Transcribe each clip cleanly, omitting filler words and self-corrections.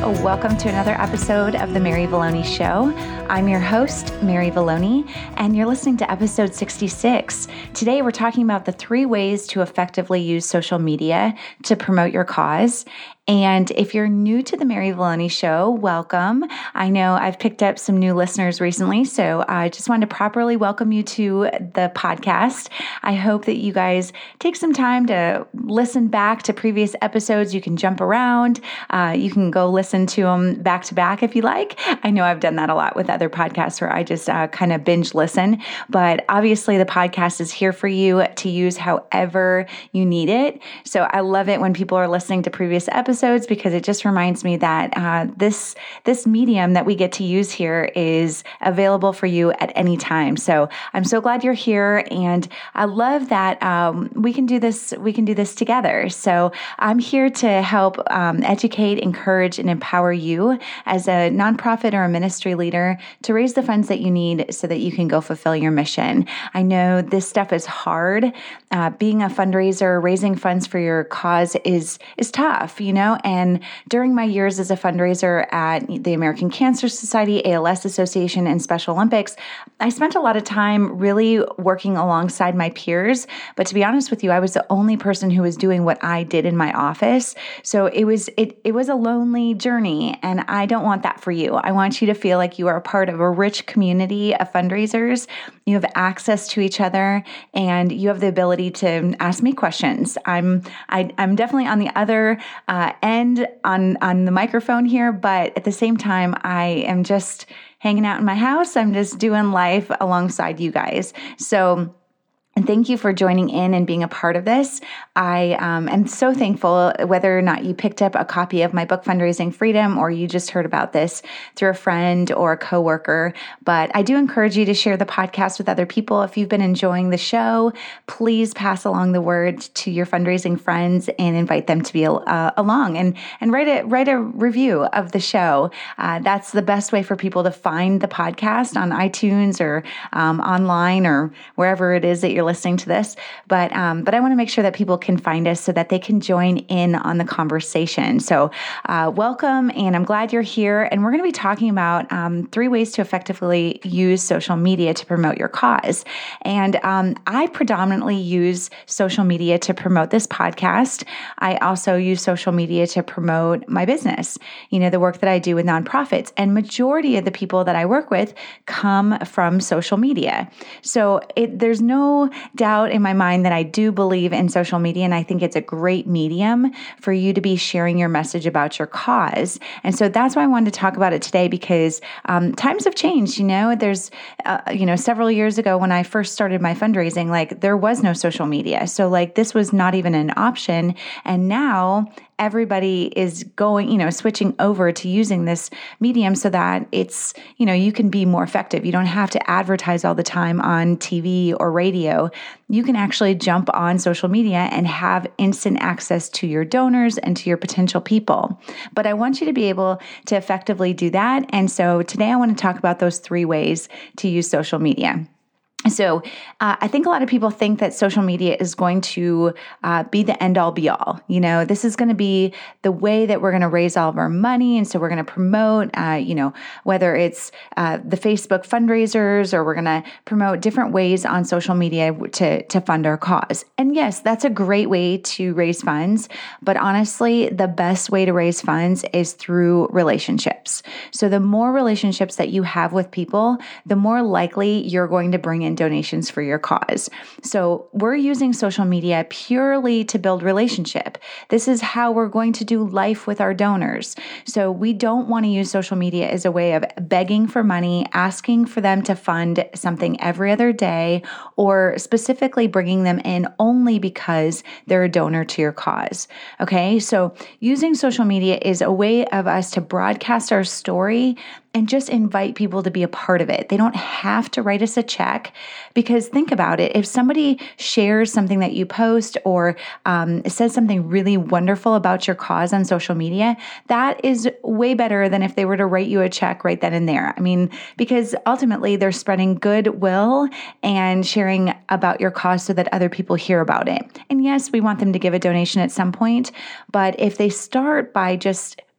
Welcome to another episode of The Mary Valloni Show. I'm your host, Mary Valloni, and you're listening to episode 66. Today, we're talking about the 3 ways to effectively use social media to promote your cause. And if you're new to The Mary Valloni Show, welcome. I know I've picked up some new listeners recently, so I just wanted to properly welcome you to the podcast. I hope that you guys take some time to listen back to previous episodes. You can jump around. You can go listen to them back to back if you like. I know I've done that a lot with other podcasts where I just kind of binge listen, but obviously the podcast is here for you to use however you need it. So I love it when people are listening to previous episodes because it just reminds me that this medium that we get to use here is available for you at any time. So I'm so glad you're here, and I love that we can do this. We can do this together. So I'm here to help educate, encourage, and empower you as a nonprofit or a ministry leader to raise the funds that you need so that you can go fulfill your mission. I know this stuff is hard. Being a fundraiser, raising funds for your cause is tough, you know. And during my years as a fundraiser at the American Cancer Society, ALS Association, and Special Olympics, I spent a lot of time really working alongside my peers. But to be honest with you, I was the only person who was doing what I did in my office. So it was a lonely journey, and I don't want that for you. I want you to feel like you are a part of a rich community of fundraisers. You have access to each other, and you have the ability to ask me questions. I'm definitely on the other end on the microphone here, but at the same time, I am just hanging out in my house. I'm just doing life alongside you guys. So and thank you for joining in and being a part of this. I am so thankful, whether or not you picked up a copy of my book, Fundraising Freedom, or you just heard about this through a friend or a coworker. But I do encourage you to share the podcast with other people. If you've been enjoying the show, please pass along the word to your fundraising friends and invite them to be along and write a review of the show. That's the best way for people to find the podcast on iTunes or online or wherever it is that you're listening to this, but I want to make sure that people can find us so that they can join in on the conversation. So welcome, and I'm glad you're here. And we're going to be talking about 3 ways to effectively use social media to promote your cause. And I predominantly use social media to promote this podcast. I also use social media to promote my business, the work that I do with nonprofits. And majority of the people that I work with come from social media. So there's no doubt in my mind that I do believe in social media, and I think it's a great medium for you to be sharing your message about your cause. And so that's why I wanted to talk about it today, because times have changed. There's several years ago when I first started my fundraising, there was no social media. So this was not even an option. And now everybody is going, switching over to using this medium so that it's, you can be more effective. You don't have to advertise all the time on TV or radio. You can actually jump on social media and have instant access to your donors and to your potential people. But I want you to be able to effectively do that. And so today I want to talk about those 3 ways to use social media. So I think a lot of people think that social media is going to be the end-all be-all. This is going to be the way that we're going to raise all of our money. And so we're going to promote, whether it's the Facebook fundraisers, or we're going to promote different ways on social media to fund our cause. And yes, that's a great way to raise funds. But honestly, the best way to raise funds is through relationships. So the more relationships that you have with people, the more likely you're going to bring in donations for your cause. So we're using social media purely to build relationship. This is how we're going to do life with our donors. So we don't want to use social media as a way of begging for money, asking for them to fund something every other day, or specifically bringing them in only because they're a donor to your cause. Okay, so using social media is a way of us to broadcast our story and just invite people to be a part of it. They don't have to write us a check, because think about it. If somebody shares something that you post or says something really wonderful about your cause on social media, that is way better than if they were to write you a check right then and there. Because ultimately they're spreading goodwill and sharing about your cause so that other people hear about it. And yes, we want them to give a donation at some point, but if they start by just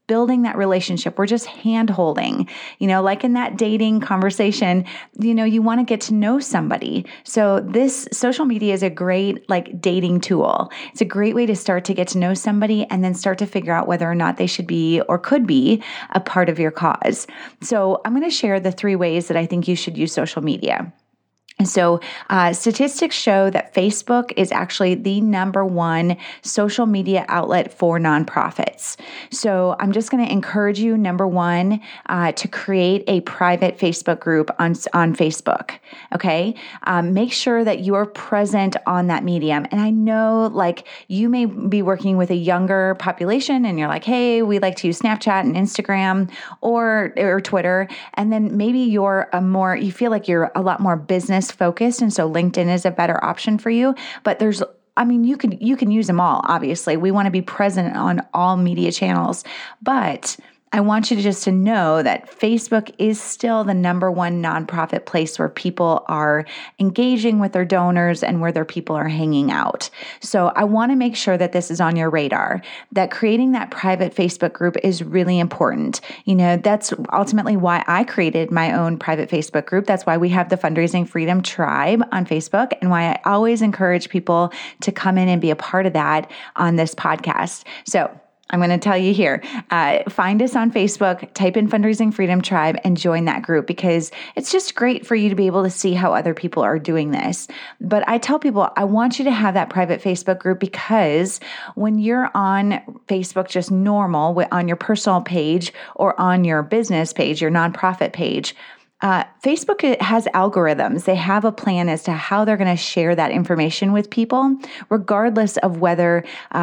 building that relationship. We're just hand holding, like in that dating conversation, you want to get to know somebody. So this social media is a great dating tool. It's a great way to start to get to know somebody and then start to figure out whether or not they should be or could be a part of your cause. So I'm going to share the 3 ways that I think you should use social media. So statistics show that Facebook is actually the number 1 social media outlet for nonprofits. So I'm just going to encourage you, number 1, to create a private Facebook group on Facebook. Okay. Make sure that you are present on that medium. And I know you may be working with a younger population and you're like, hey, we like to use Snapchat and Instagram or Twitter. And then maybe you feel like you're a lot more business focused. And so LinkedIn is a better option for you, but you can use them all. Obviously, we want to be present on all media channels, but I want you to know that Facebook is still the number 1 nonprofit place where people are engaging with their donors and where their people are hanging out. So I want to make sure that this is on your radar, that creating that private Facebook group is really important. That's ultimately why I created my own private Facebook group. That's why we have the Fundraising Freedom Tribe on Facebook and why I always encourage people to come in and be a part of that on this podcast. So I'm going to tell you here, find us on Facebook, type in Fundraising Freedom Tribe and join that group because it's just great for you to be able to see how other people are doing this. But I tell people, I want you to have that private Facebook group because when you're on Facebook just normal, on your personal page or on your business page, your nonprofit page, Facebook has algorithms. They have a plan as to how they're going to share that information with people, regardless of whether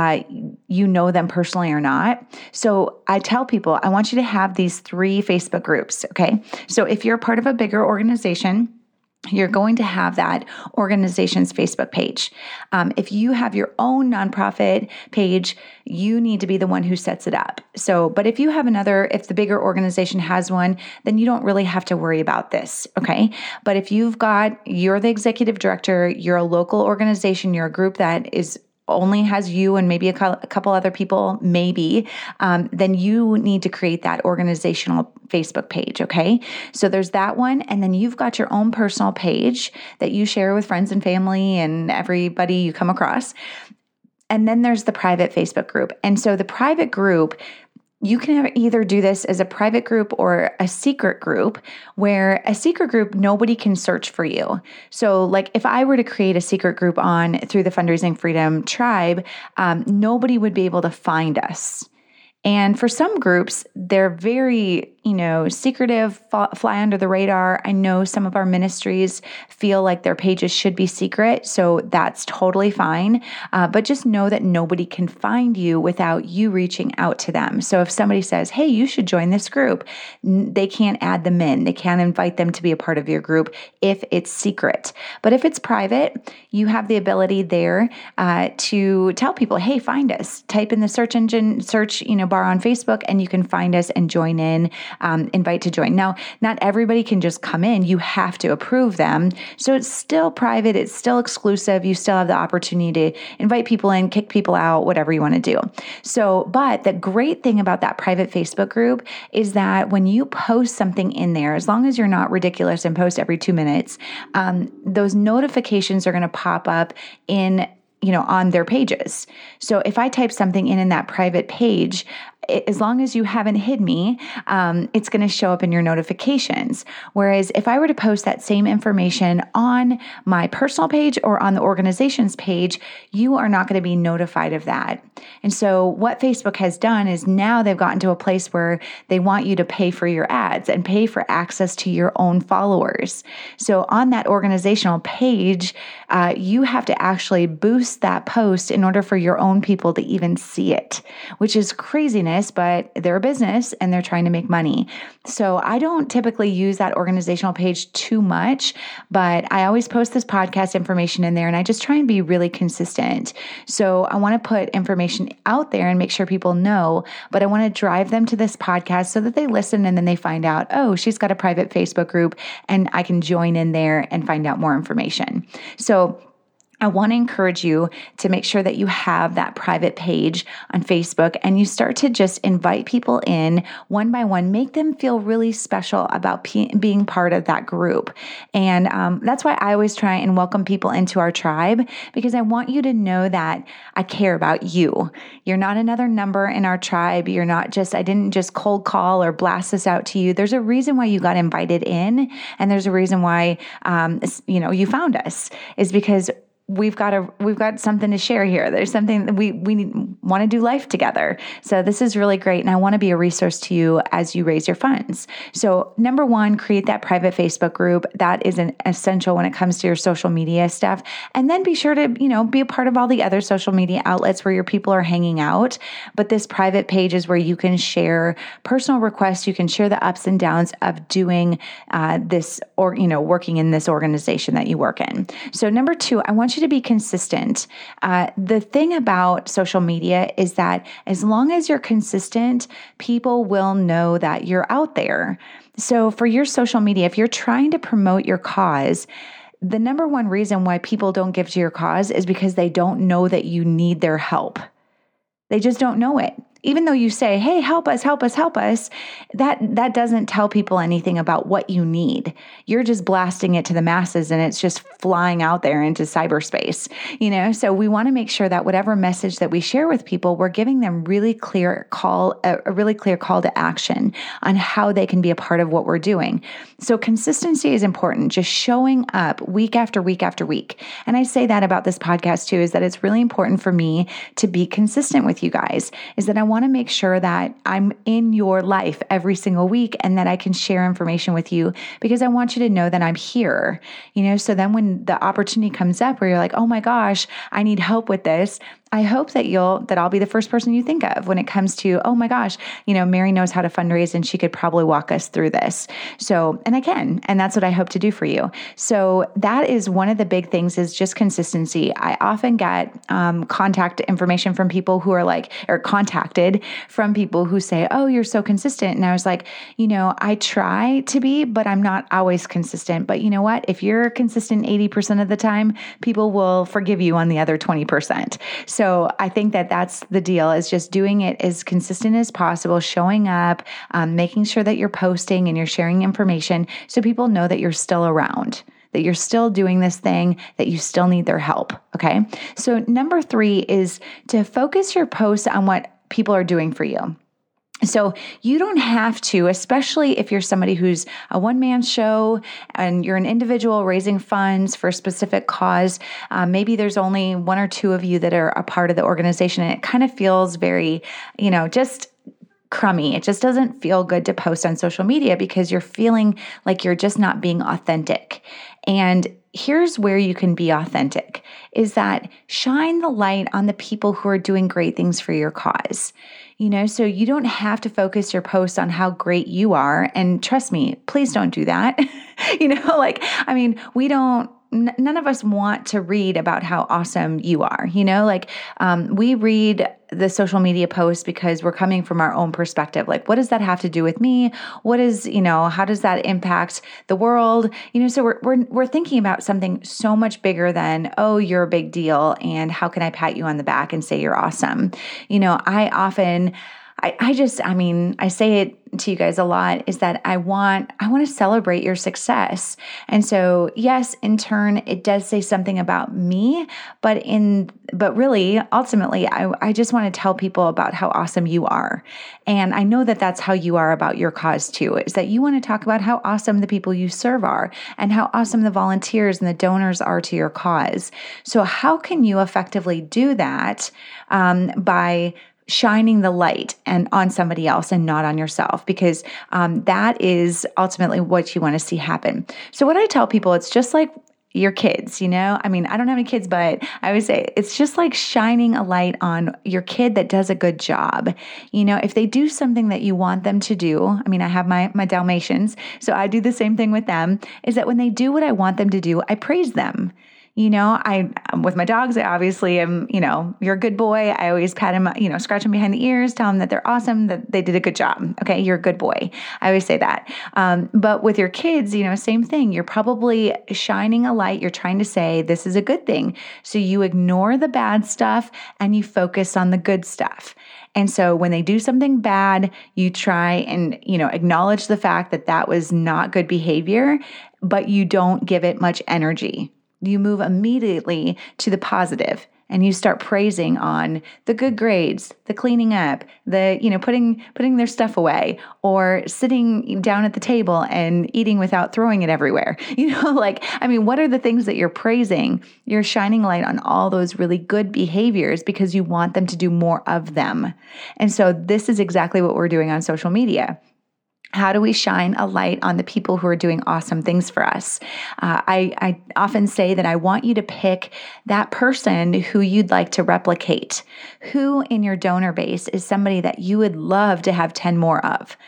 you know them personally or not. So I tell people, I want you to have these 3 Facebook groups, okay? So if you're part of a bigger organization, you're going to have that organization's Facebook page. If you have your own nonprofit page, you need to be the one who sets it up. But if you have if the bigger organization has one, then you don't really have to worry about this, okay? But if you're the executive director, you're a local organization, you're a group that only has you and maybe a couple other people, then you need to create that organizational Facebook page, okay? So there's that one, and then you've got your own personal page that you share with friends and family and everybody you come across. And then there's the private Facebook group. And so the private group, you can either do this as a private group or a secret group, where a secret group, nobody can search for you. So if I were to create a secret group through the Fundraising Freedom Tribe, nobody would be able to find us. And for some groups, they're very, secretive, fly under the radar. I know some of our ministries feel like their pages should be secret, so that's totally fine. But just know that nobody can find you without you reaching out to them. So if somebody says, hey, you should join this group, they can't add them in. They can't invite them to be a part of your group if it's secret. But if it's private, you have the ability there to tell people, hey, find us. Type in the search bar on Facebook, and you can find us and join in. Invite to join. Now, not everybody can just come in. You have to approve them. So it's still private. It's still exclusive. You still have the opportunity to invite people in, kick people out, whatever you want to do. But the great thing about that private Facebook group is that when you post something in there, as long as you're not ridiculous and post every 2 minutes, those notifications are going to pop up on their pages. So if I type something in that private page, as long as you haven't hid me, it's going to show up in your notifications. Whereas if I were to post that same information on my personal page or on the organization's page, you are not going to be notified of that. And so what Facebook has done is now they've gotten to a place where they want you to pay for your ads and pay for access to your own followers. So on that organizational page, you have to actually boost that post in order for your own people to even see it, which is craziness. But they're a business and they're trying to make money. So I don't typically use that organizational page too much, but I always post this podcast information in there and I just try and be really consistent. So I want to put information out there and make sure people know, but I want to drive them to this podcast so that they listen and then they find out, oh, she's got a private Facebook group and I can join in there and find out more information. So I want to encourage you to make sure that you have that private page on Facebook and you start to just invite people in one by one, make them feel really special about being part of that group. And that's why I always try and welcome people into our tribe, because I want you to know that I care about you. You're not another number in our tribe. I didn't just cold call or blast this out to you. There's a reason why you got invited in, and there's a reason why, you found us, is because we've got something to share here. There's something that we want to do life together. So this is really great. And I want to be a resource to you as you raise your funds. So number one, create that private Facebook group. That is an essential when it comes to your social media stuff. And then be sure to, be a part of all the other social media outlets where your people are hanging out. But this private page is where you can share personal requests. You can share the ups and downs of doing this, or, working in this organization that you work in. So number two, I want you to be consistent. The thing about social media is that as long as you're consistent, people will know that you're out there. So for your social media, if you're trying to promote your cause, the number one reason why people don't give to your cause is because they don't know that you need their help. They just don't know it. Even though you say, hey, help us, help us, help us, that doesn't tell people anything about what you need. You're just blasting it to the masses and it's just flying out there into cyberspace, So we want to make sure that whatever message that we share with people, we're giving them a really clear call to action on how they can be a part of what we're doing. So consistency is important, just showing up week after week after week. And I say that about this podcast too, is that it's really important for me to be consistent with you guys, is that I want to make sure that I'm in your life every single week and that I can share information with you, because I want you to know that I'm here, so then when the opportunity comes up where you're like, oh my gosh, I need help with this, I hope that I'll be the first person you think of when it comes to, oh my gosh, Mary knows how to fundraise and she could probably walk us through this. So, and I can, and that's what I hope to do for you. So that is one of the big things, is just consistency. I often get contact information from people who are contacted from people who say, oh, you're so consistent. And I was like, I try to be, but I'm not always consistent. But you know what? If you're consistent 80% of the time, people will forgive you on the other 20%. So I think that that's the deal, is just doing it as consistent as possible, showing up, making sure that you're posting and you're sharing information so people know that you're still around, that you're still doing this thing, that you still need their help. Okay. So number three is to focus your posts on what people are doing for you. So you don't have to, especially if you're somebody who's a one-man show and you're an individual raising funds for a specific cause. Maybe there's only one or two of you that are a part of the organization, and it kind of feels very, just crummy. It just doesn't feel good to post on social media because you're feeling like you're just not being authentic. And here's where you can be authentic, is that shine the light on the people who are doing great things for your cause. So you don't have to focus your post on how great you are. And trust me, please don't do that. None of us want to read about how awesome you are. We read the social media posts because we're coming from our own perspective. Like, what does that have to do with me? What is, how does that impact the world? So we're thinking about something so much bigger than, oh, you're a big deal, and how can I pat you on the back and say you're awesome? I say it to you guys a lot, is that I want to celebrate your success. And so, yes, in turn, it does say something about me, but really, ultimately, I just want to tell people about how awesome you are. And I know that that's how you are about your cause too, is that you want to talk about how awesome the people you serve are and how awesome the volunteers and the donors are to your cause. So how can you effectively do that by shining the light and on somebody else and not on yourself, because that is ultimately what you want to see happen. So what I tell people, it's just like your kids, I don't have any kids, but I always say it's just like shining a light on your kid that does a good job. If they do something that you want them to do, I have my Dalmatians, so I do the same thing with them, is that when they do what I want them to do, I praise them. With my dogs, I obviously am, you're a good boy. I always pat him, scratch him behind the ears, tell him that they're awesome, that they did a good job. Okay. You're a good boy. I always say that. But with your kids, same thing. You're probably shining a light. You're trying to say, this is a good thing. So you ignore the bad stuff and you focus on the good stuff. And so when they do something bad, you try and, acknowledge the fact that that was not good behavior, but you don't give it much energy. You move immediately to the positive and you start praising on the good grades, the cleaning up, the, putting their stuff away, or sitting down at the table and eating without throwing it everywhere. What are the things that you're praising? You're shining light on all those really good behaviors because you want them to do more of them. And so this is exactly what we're doing on social media. How do we shine a light on the people who are doing awesome things for us? I often say that I want you to pick that person who you'd like to replicate. Who in your donor base is somebody that you would love to have 10 more of?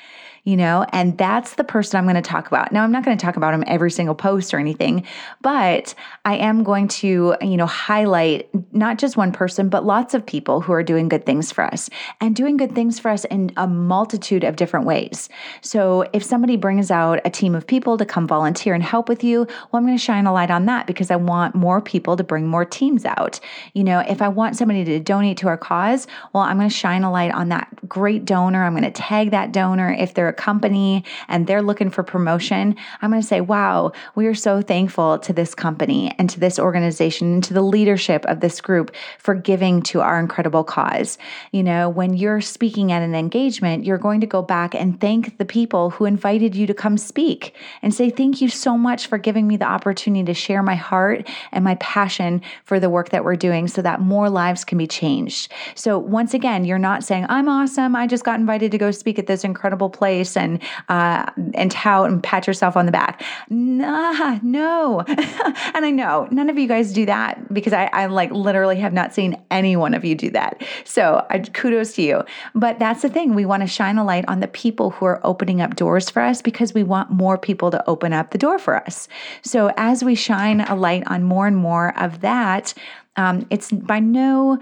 And that's the person I'm going to talk about. Now, I'm not going to talk about them every single post or anything, but I am going to, highlight not just one person, but lots of people who are doing good things for us and doing good things for us in a multitude of different ways. So if somebody brings out a team of people to come volunteer and help with you, well, I'm going to shine a light on that because I want more people to bring more teams out. If I want somebody to donate to our cause, well, I'm going to shine a light on that great donor. I'm going to tag that donor. If they're a company and they're looking for promotion, I'm going to say, wow, we are so thankful to this company and to this organization and to the leadership of this group for giving to our incredible cause. When you're speaking at an engagement, you're going to go back and thank the people who invited you to come speak and say, thank you so much for giving me the opportunity to share my heart and my passion for the work that we're doing so that more lives can be changed. So once again, you're not saying, I'm awesome. I just got invited to go speak at this incredible place and tout and pat yourself on the back. Nah, no. And I know none of you guys do that because I literally have not seen any one of you do that. So kudos to you. But that's the thing. We want to shine a light on the people who are opening up doors for us because we want more people to open up the door for us. So as we shine a light on more and more of that, it's by no,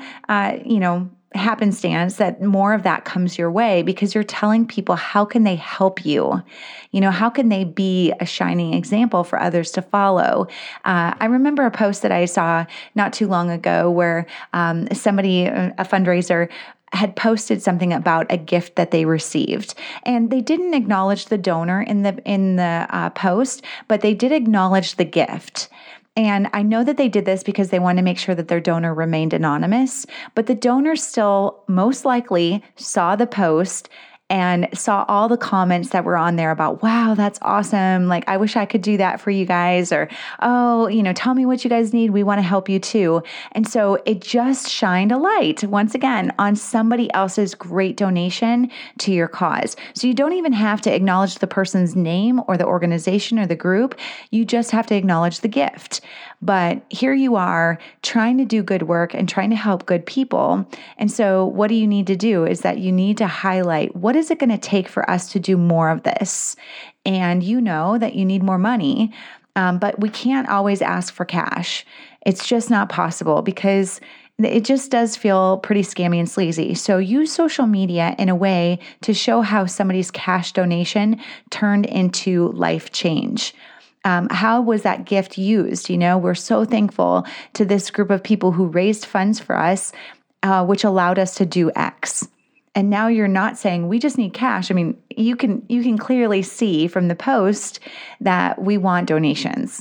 happenstance that more of that comes your way because you're telling people how can they help you? How can they be a shining example for others to follow? I remember a post that I saw not too long ago where somebody, a fundraiser, had posted something about a gift that they received, and they didn't acknowledge the donor in the post, but they did acknowledge the gift. And I know that they did this because they wanted to make sure that their donor remained anonymous, but the donor still most likely saw the post and saw all the comments that were on there about, wow, that's awesome. I wish I could do that for you guys. Or, oh, tell me what you guys need. We want to help you too. And so it just shined a light once again on somebody else's great donation to your cause. So you don't even have to acknowledge the person's name or the organization or the group. You just have to acknowledge the gift. But here you are trying to do good work and trying to help good people. And so what do you need to do is that you need to highlight what is it going to take for us to do more of this? And you know that you need more money, but we can't always ask for cash. It's just not possible because it just does feel pretty scammy and sleazy. So use social media in a way to show how somebody's cash donation turned into life change. How was that gift used? We're so thankful to this group of people who raised funds for us, which allowed us to do X. And now you're not saying we just need cash. You can clearly see from the post that we want donations.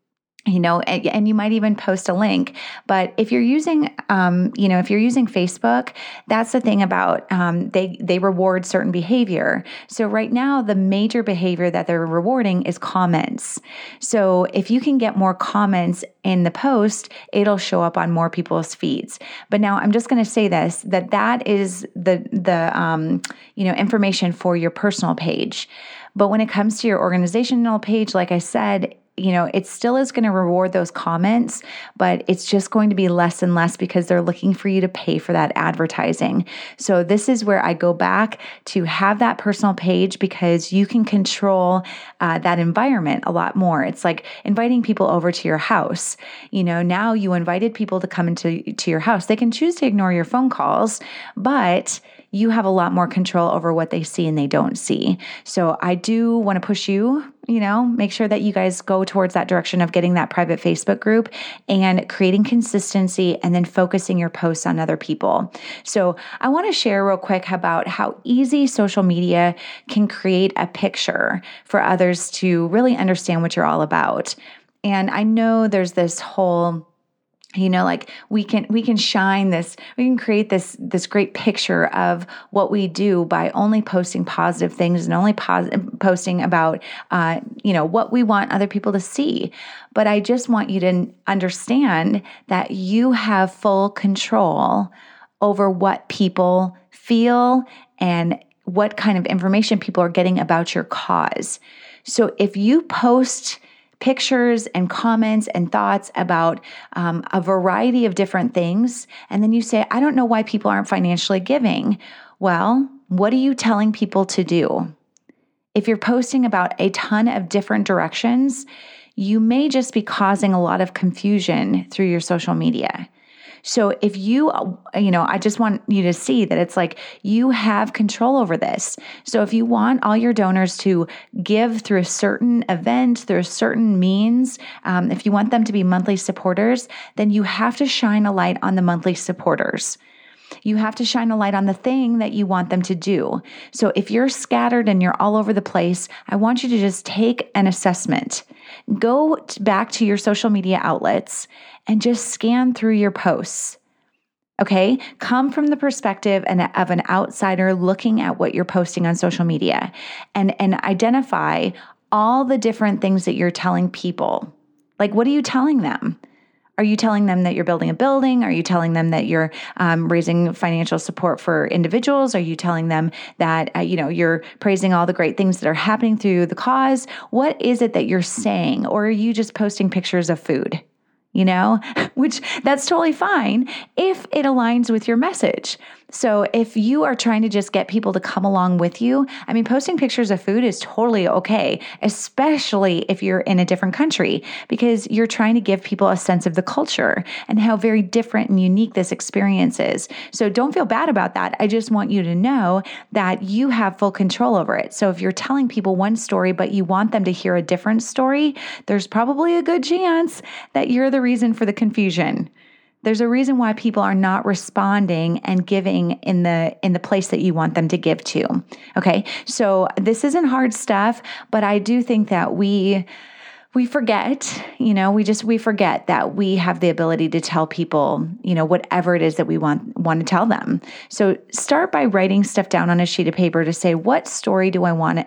And you might even post a link. But if you're using, Facebook, that's the thing about they reward certain behavior. So right now, the major behavior that they're rewarding is comments. So if you can get more comments in the post, it'll show up on more people's feeds. But now I'm just going to say this, that is the information for your personal page. But when it comes to your organizational page, like I said, it still is going to reward those comments, but it's just going to be less and less because they're looking for you to pay for that advertising. So this is where I go back to have that personal page because you can control that environment a lot more. It's like inviting people over to your house. Now you invited people to come to your house. They can choose to ignore your phone calls, but you have a lot more control over what they see and they don't see. So I do want to push you, make sure that you guys go towards that direction of getting that private Facebook group and creating consistency and then focusing your posts on other people. So I want to share real quick about how easy social media can create a picture for others to really understand what you're all about. And I know there's this whole we can shine this, we can create this great picture of what we do by only posting positive things and only posting about, what we want other people to see. But I just want you to understand that you have full control over what people feel and what kind of information people are getting about your cause. So if you post pictures and comments and thoughts about a variety of different things, and then you say, I don't know why people aren't financially giving. Well, what are you telling people to do? If you're posting about a ton of different directions, you may just be causing a lot of confusion through your social media. So if I just want you to see that it's like you have control over this. So if you want all your donors to give through a certain event, through a certain means, if you want them to be monthly supporters, then you have to shine a light on the monthly supporters. You have to shine a light on the thing that you want them to do. So if you're scattered and you're all over the place, I want you to just take an assessment. Go back to your social media outlets and just scan through your posts. Okay? Come from the perspective of an outsider looking at what you're posting on social media and identify all the different things that you're telling people. Like, what are you telling them? Are you telling them that you're building a building? Are you telling them that you're raising financial support for individuals? Are you telling them that you're praising all the great things that are happening through the cause? What is it that you're saying? Or are you just posting pictures of food? Which that's totally fine if it aligns with your message. So if you are trying to just get people to come along with you, posting pictures of food is totally okay, especially if you're in a different country, because you're trying to give people a sense of the culture and how very different and unique this experience is. So don't feel bad about that. I just want you to know that you have full control over it. So if you're telling people one story, but you want them to hear a different story, there's probably a good chance that you're the reason for the confusion. There's a reason why people are not responding and giving in the place that you want them to give to. Okay, so this isn't hard stuff, but I do think that we forget, we forget that we have the ability to tell people, whatever it is that we want to tell them. So start by writing stuff down on a sheet of paper to say, what story do I want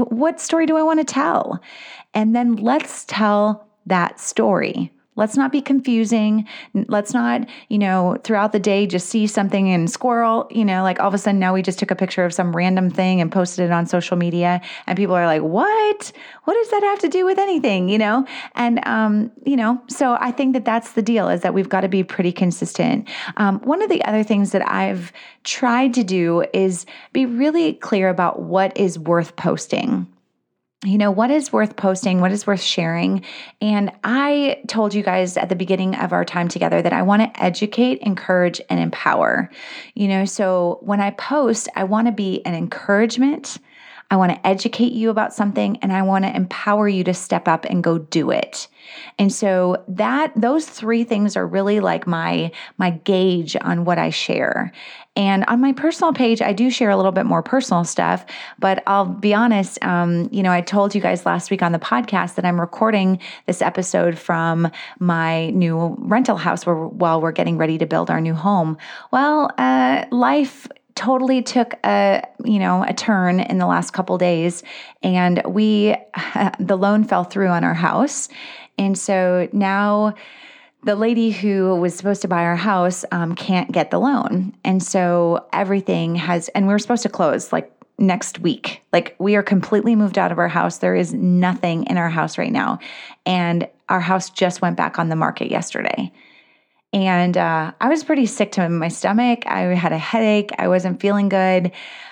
to tell? And then let's tell that story. Let's not be confusing. Let's not, throughout the day just see something and squirrel, like all of a sudden now we just took a picture of some random thing and posted it on social media and people are like, what? What does that have to do with anything, And, so I think that that's the deal, is that we've got to be pretty consistent. One of the other things that I've tried to do is be really clear about what is worth posting. What is worth posting, what is worth sharing. And I told you guys at the beginning of our time together that I want to educate, encourage, and empower. So when I post, I want to be an encouragement. I want to educate you about something, and I want to empower you to step up and go do it. And so those three things are really like my gauge on what I share. And on my personal page, I do share a little bit more personal stuff, but I'll be honest, I told you guys last week on the podcast that I'm recording this episode from my new rental house while we're getting ready to build our new home. Well, life totally took a turn in the last couple days, and the loan fell through on our house. And so now the lady who was supposed to buy our house can't get the loan. And so everything and we were supposed to close like next week. Like, we are completely moved out of our house. There is nothing in our house right now. And our house just went back on the market yesterday. And I was pretty sick to my stomach. I had a headache. I wasn't feeling good.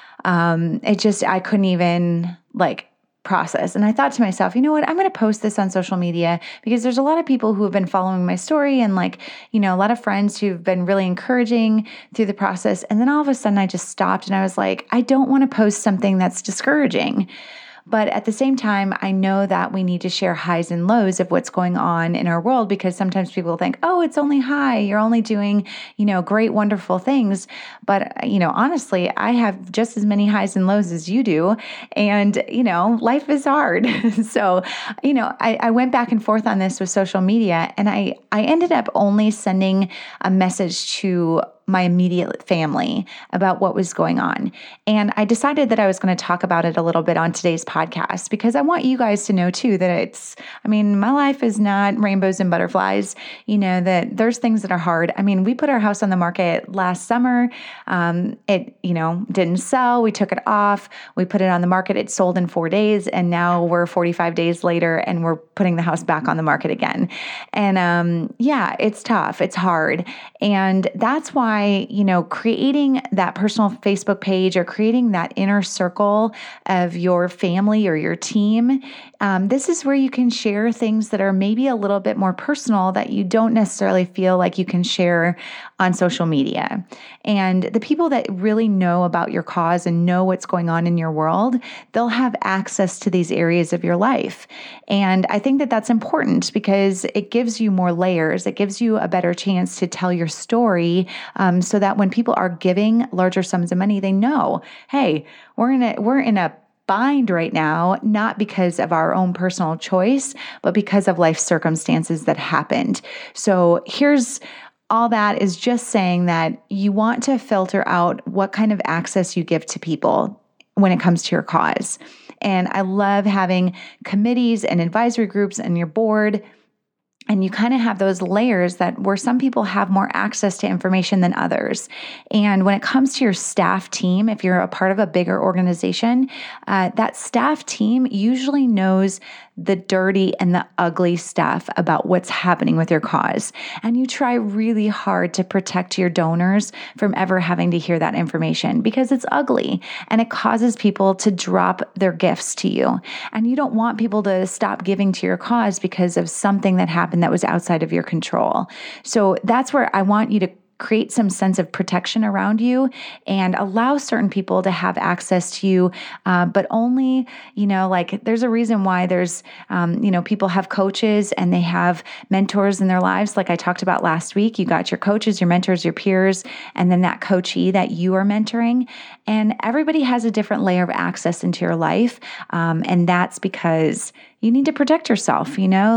I couldn't even process. And I thought to myself, you know what, I'm going to post this on social media because there's a lot of people who have been following my story and a lot of friends who've been really encouraging through the process. And then all of a sudden I just stopped and I was like, I don't want to post something that's discouraging. But at the same time, I know that we need to share highs and lows of what's going on in our world, because sometimes people think, oh, it's only high. You're only doing, great, wonderful things. But, honestly, I have just as many highs and lows as you do. And, life is hard. So, I went back and forth on this with social media, and I ended up only sending a message to my immediate family about what was going on. And I decided that I was going to talk about it a little bit on today's podcast, because I want you guys to know too that my life is not rainbows and butterflies, that there's things that are hard. We put our house on the market last summer. It, didn't sell. We took it off. We put it on the market. It sold in 4 days. And now we're 45 days later and we're putting the house back on the market again. And it's tough. It's hard. And that's why, creating that personal Facebook page or creating that inner circle of your family or your team, this is where you can share things that are maybe a little bit more personal that you don't necessarily feel like you can share on social media. And the people that really know about your cause and know what's going on in your world, they'll have access to these areas of your life. And I think that that's important because it gives you more layers. It gives you a better chance to tell your story, so that when people are giving larger sums of money, they know, hey, we're in a bind right now, not because of our own personal choice, but because of life circumstances that happened. So all that is just saying that you want to filter out what kind of access you give to people when it comes to your cause. And I love having committees and advisory groups and your board. And you kind of have those layers where some people have more access to information than others. And when it comes to your staff team, if you're a part of a bigger organization, that staff team usually knows the dirty and the ugly stuff about what's happening with your cause. And you try really hard to protect your donors from ever having to hear that information, because it's ugly and it causes people to drop their gifts to you. And you don't want people to stop giving to your cause because of something that happened that was outside of your control. So that's where I want you to create some sense of protection around you and allow certain people to have access to you, but only, there's a reason why there's, people have coaches and they have mentors in their lives. Like I talked about last week, you got your coaches, your mentors, your peers, and then that coachee that you are mentoring. And everybody has a different layer of access into your life. And that's because you need to protect yourself,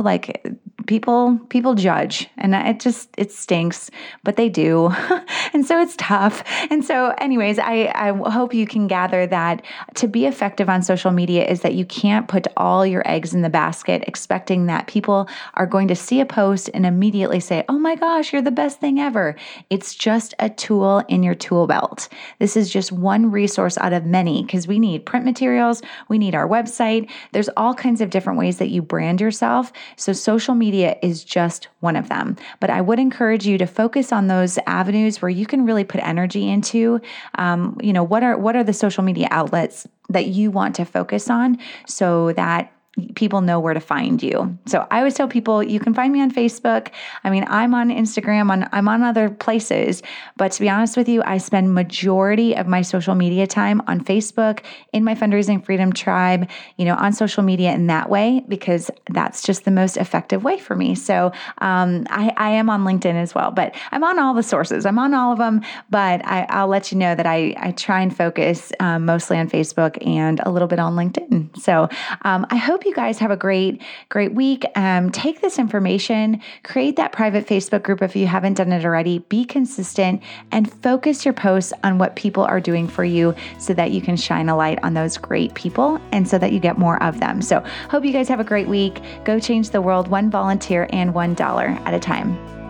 people judge, and it stinks, but they do. And so it's tough. And so anyways, I hope you can gather that to be effective on social media is that you can't put all your eggs in the basket expecting that people are going to see a post and immediately say, oh my gosh, you're the best thing ever. It's just a tool in your tool belt. This is just one resource out of many, because we need print materials. We need our website. There's all kinds of different ways that you brand yourself. So social media is just one of them. But I would encourage you to focus on those avenues where you can really put energy into, what are the social media outlets that you want to focus on so that people know where to find you. So I always tell people, you can find me on Facebook. I'm on Instagram, I'm on other places, but to be honest with you, I spend majority of my social media time on Facebook, in my Fundraising Freedom Tribe, on social media in that way, because that's just the most effective way for me. So I am on LinkedIn as well, but I'm on all the sources. I'm on all of them, but I'll let you know that I try and focus mostly on Facebook and a little bit on LinkedIn. So I hope you guys have a great week. Take this information, create that private Facebook group if you haven't done it already, be consistent, and focus your posts on what people are doing for you so that you can shine a light on those great people and so that you get more of them. So hope you guys have a great week. Go change the world one volunteer and $1 at a time.